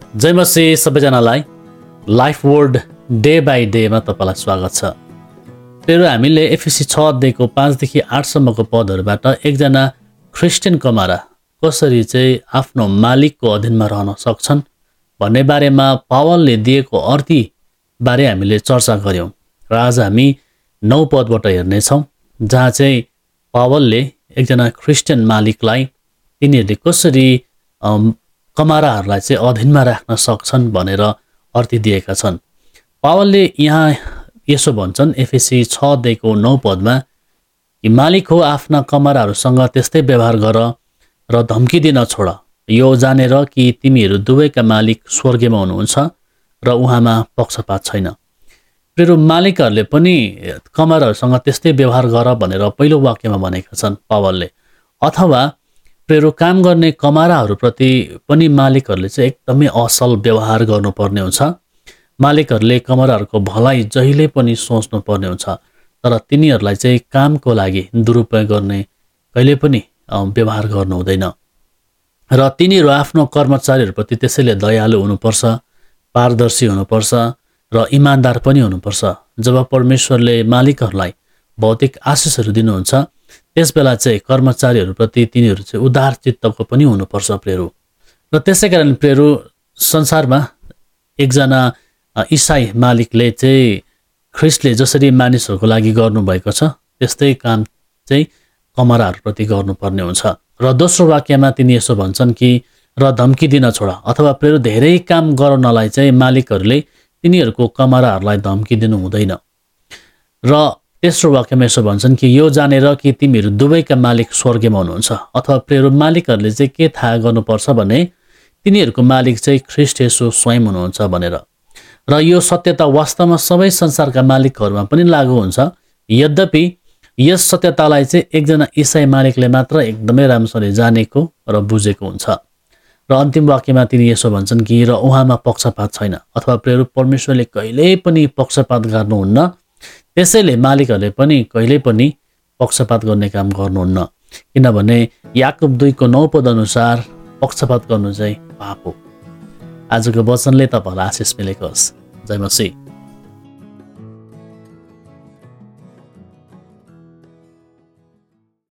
जय मसीह सबैजनालाई life word day by डेमा तपाईलाई स्वागत छ। फेरि हामीले एफएसी 6 अध्यायको 5 देखि 8 सम्मको पदहरूबाट एकजना क्रिस्चियन कमारा कसरी चाहिँ आफ्नो मालिकको अधीनमा रहन सक्छन् भन्ने बारेमा पावलले दिएको अर्थी बारे हामीले चर्चा गर्यौं र आज हामी 9 पदबाट हेर्नेछौँ जहाँ चाहिँ पावलले एकजना क्रिस्चियन मालिकलाई तिनीहरूले कसरी कमाराहरूलाई चाहिँ अधीनमा राख्न सक्छन् भनेर अर्थी दिएका छन्। पावलले यहाँ यसो भन्छन् एफएसी 6 अध्यायको 9 पदमा कि मालिक हो आफ्ना कमाराहरूसँग त्यस्तै व्यवहार गर र धम्की दिन छोड, यो जानेर कि तिमीहरू दुवैका मालिक स्वर्गमा हुनुहुन्छ र उहाँमा पक्षपात छैन। प्रिय मालिकहरूले पनि कमाराहरूसँग त्यस्तै व्यवहार गर भनेर पहिलो वाक्यमा भनेका छन् पावलले। अथवा प्रिय काम गर्ने कमाराहरूप्रति पनि मालिकहरूले चाहिँ एकदमै असल व्यवहार गर्नुपर्ने हुन्छ। मालिकहरूले कमाराहरूको भलाइ जहिले पनि सोच्नु पर्ने हुन्छ, तर तिनीहरूलाई चाहिँ कामको लागि दुरुपयोग गर्ने कहिले पनि व्यवहार गर्नु हुँदैन र तिनीहरू आफ्नो कर्मचारीहरूप्रति त्यसैले दयालु हुनुपर्छ, पारदर्शी हुनुपर्छ र इमानदार पनि हुनुपर्छ। जब परमेश्वरले मालिकहरूलाई भौतिक आशिषहरू दिनुहुन्छ त्यसबेला चाहिँ कर्मचारीहरूप्रति तिनीहरू चाहिँ उदार चित्तको पनि हुनुपर्छ प्रेरू। र त्यसैकारण प्रेरू संसारमा एकजना इसाई मालिकले चाहिँ ख्रिस्टले जसरी मानिसहरूको लागि गर्नुभएको छ त्यस्तै काम चाहिँ कमाराहरूप्रति गर्नुपर्ने हुन्छ। र दोस्रो वाक्यमा तिनी यसो भन्छन् कि र धम्की दिन छोड, अथवा प्रेरू धेरै काम गराउनलाई चाहिँ मालिकहरूले तिनीहरूको कमाराहरूलाई धम्की दिनु हुँदैन। र तेस्रो वाक्यमा यसो भन्छन् कि यो जानेर कि तिमीहरू दुवैका मालिक स्वर्गमा हुनुहुन्छ। अथवा प्रेरू मालिकहरूले चाहिँ के थाहा गर्नुपर्छ भने तिनीहरूको मालिक चाहिँ ख्रिस्ट येशू स्वयं हुनुहुन्छ भनेर। र यो सत्यता वास्तवमा सबै संसारका मालिकहरूमा पनि लागू हुन्छ। यद्यपि यस सत्यतालाई चाहिँ एकजना इसाई मालिकले मात्र एकदमै राम्रोसँगले जानेको र बुझेको हुन्छ। र अन्तिम वाक्यमा तिनी यसो भन्छन् कि र उहाँमा पक्षपात छैन। अथवा प्रेरू परमेश्वरले कहिल्यै पनि पक्षपात गर्नुहुन्न, त्यसैले मालिकहरूले पनि कहिल्यै पनि पक्षपात गर्ने काम गर्नुहुन्न। किनभने याकुब 2 को 9 पद अनुसार पक्षपात गर्नु चाहिँ पाप हो। आजको वचनले तपाईलाई आशिष मिलेको होस्। जय मसीह।